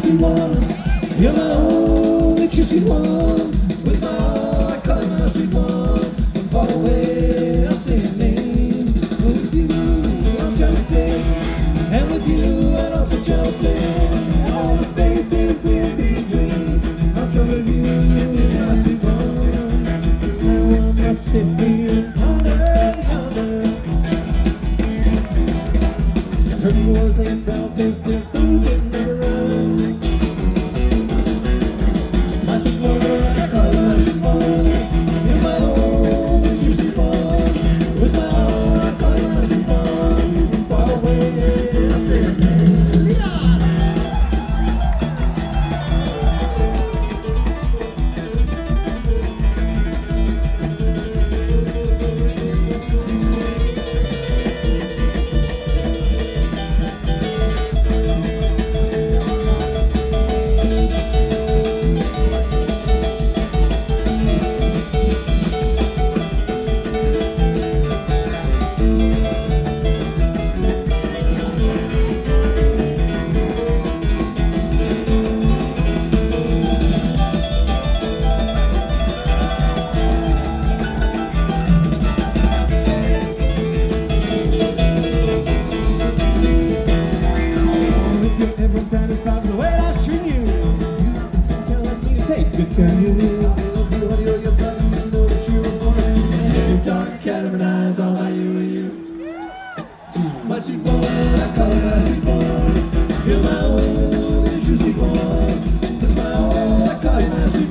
sweet one. You're my only true sweet one. With my all, I call you my sweet one. From far away, I'll say your name. With you, I'm trying to think. And with you, I'd also try to think. All the spaces in between. I'm trying with you, my sweet one. Now I'm just sitting here and ponder. Heard wars ain't about this, their food and never run. My sweet one, I call you my sweet one. You're my only true sweet one. With my heart, I call you my sweet one. From far away, I say your name. Everyone's satisfied with the way life's treating you. You let me take good care of you. I love you, honey, on your side, you know it's true, of course. And every dark cat of an eye's all about you and you. My sweet boy, I call you my sweet boy. You're my only true sweet boy. With my all, I call you my sweet boy.